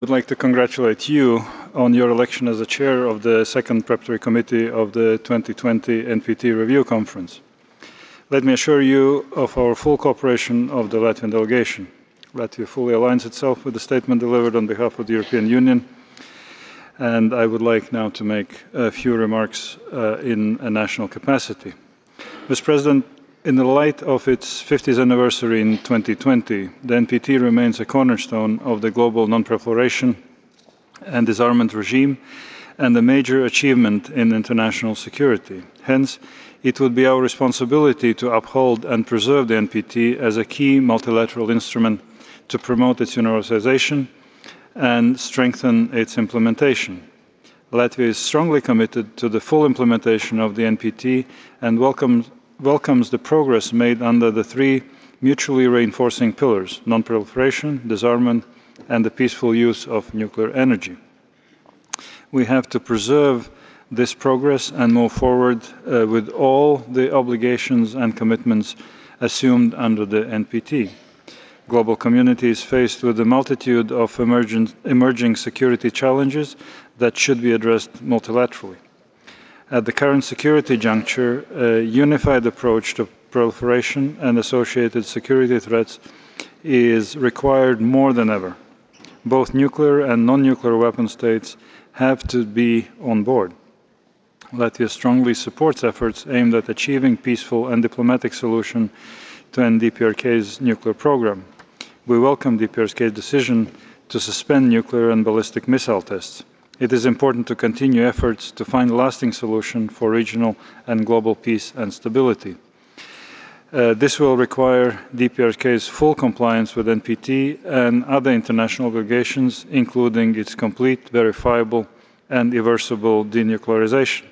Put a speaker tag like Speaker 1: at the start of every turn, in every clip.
Speaker 1: would like to congratulate you on your election as the chair of the second preparatory committee of the 2020 NPT Review Conference. Let me assure you of our full cooperation of the Latvian delegation. Latvia fully aligns itself with the statement delivered on behalf of the European Union, and I would like now to make a few remarks in a national capacity. Mr. President, in the light of its 50th anniversary in 2020, the NPT remains a cornerstone of the global non-proliferation and disarmament regime and a major achievement in international security. Hence, it would be our responsibility to uphold and preserve the NPT as a key multilateral instrument to promote its universalization and strengthen its implementation. Latvia is strongly committed to the full implementation of the NPT and welcomes the progress made under the three mutually reinforcing pillars: non-proliferation, disarmament, and the peaceful use of nuclear energy. We have to preserve this progress and move forward with all the obligations and commitments assumed under the NPT. Global community is faced with a multitude of emerging security challenges that should be addressed multilaterally. At the current security juncture, a unified approach to proliferation and associated security threats is required more than ever. Both nuclear and non-nuclear weapon states have to be on board. Latvia strongly supports efforts aimed at achieving peaceful and diplomatic solution to end DPRK's nuclear program. We welcome DPRK's decision to suspend nuclear and ballistic missile tests. It is important to continue efforts to find a lasting solution for regional and global peace and stability. This will require DPRK's full compliance with NPT and other international obligations, including its complete, verifiable, and irreversible denuclearization.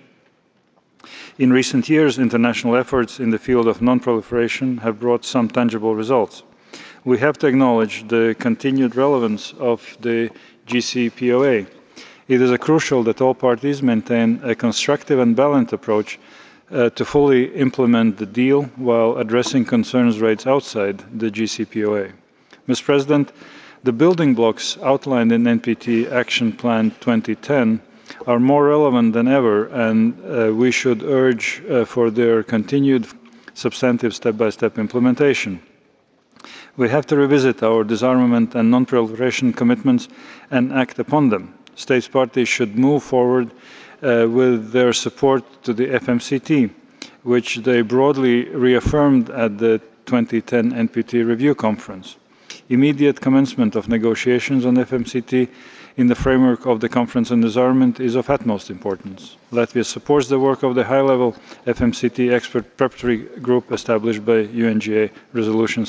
Speaker 1: In recent years, international efforts in the field of non-proliferation have brought some tangible results. We have to acknowledge the continued relevance of the JCPOA. It is crucial that all parties maintain a constructive and balanced approach to fully implement the deal while addressing concerns raised outside the JCPOA. Mr. President, the building blocks outlined in NPT Action Plan 2010 are more relevant than ever, and we should urge for their continued substantive step-by-step implementation. We have to revisit our disarmament and non-proliferation commitments and act upon them. States parties should move forward with their support to the FMCT, which they broadly reaffirmed at the 2010 NPT Review Conference. Immediate commencement of negotiations on FMCT in the framework of the Conference on Disarmament is of utmost importance. Latvia supports the work of the high-level FMCT expert preparatory group established by UNGA Resolution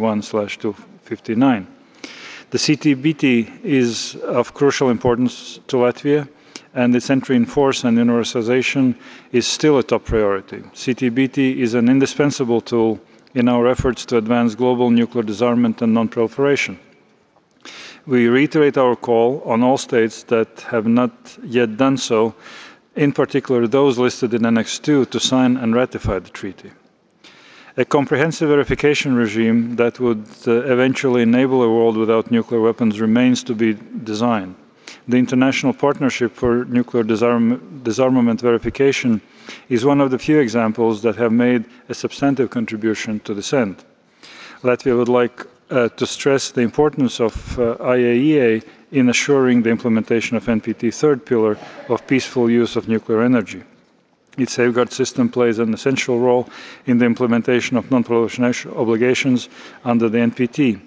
Speaker 1: 71/259. The CTBT is of crucial importance to Latvia, and its entry in force and universalization is still a top priority. CTBT is an indispensable tool in our efforts to advance global nuclear disarmament and non-proliferation. We reiterate our call on all states that have not yet done so, in particular those listed in Annex II, to sign and ratify the treaty. A comprehensive verification regime that would eventually enable a world without nuclear weapons remains to be designed. The International Partnership for Nuclear Disarmament Verification is one of the few examples that have made a substantive contribution to this end. Latvia would like to stress the importance of IAEA in assuring the implementation of NPT third pillar of peaceful use of nuclear energy. Its safeguard system plays an essential role in the implementation of non-proliferation obligations under the NPT.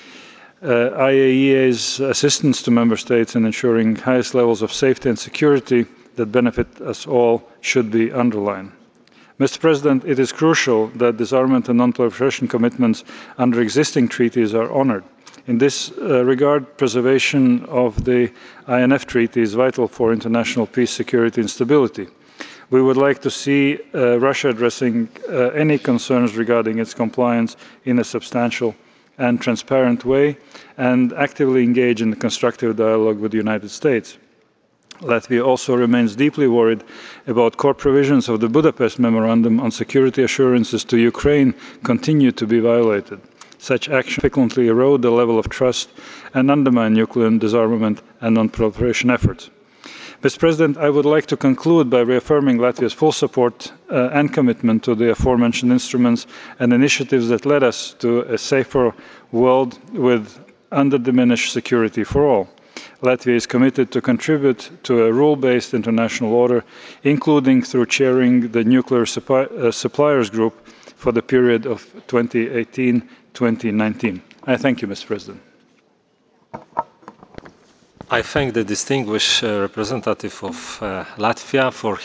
Speaker 1: IAEA's assistance to member states in ensuring highest levels of safety and security that benefit us all should be underlined. Mr. President, it is crucial that disarmament and non-proliferation commitments under existing treaties are honored. In this regard, preservation of the INF Treaty is vital for international peace, security, and stability. We would like to see Russia addressing any concerns regarding its compliance in a substantial and transparent way and actively engage in a constructive dialogue with the United States. Latvia also remains deeply worried about core provisions of the Budapest Memorandum on security assurances to Ukraine continue to be violated. Such actions frequently erode the level of trust and undermine nuclear disarmament and non-proliferation efforts. Mr. President, I would like to conclude by reaffirming Latvia's full support and commitment to the aforementioned instruments and initiatives that led us to a safer world with undiminished security for all. Latvia is committed to contribute to a rule-based international order, including through chairing the Nuclear Suppliers Group for the period of 2018-2019. I thank you, Mr. President.
Speaker 2: I thank the distinguished representative of Latvia for